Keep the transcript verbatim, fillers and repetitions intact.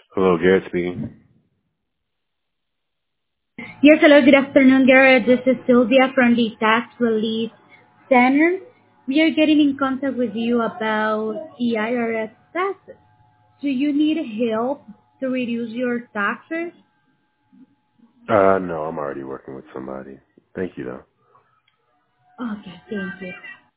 Hello, Garrett speaking. Yes, hello, good afternoon, Garrett. This is Sylvia from the Tax Relief Center. We are getting in contact with you about the I R S taxes. Do you need help to reduce your taxes? Uh, no, I'm already working with somebody. Thank you, though. Okay, thank you.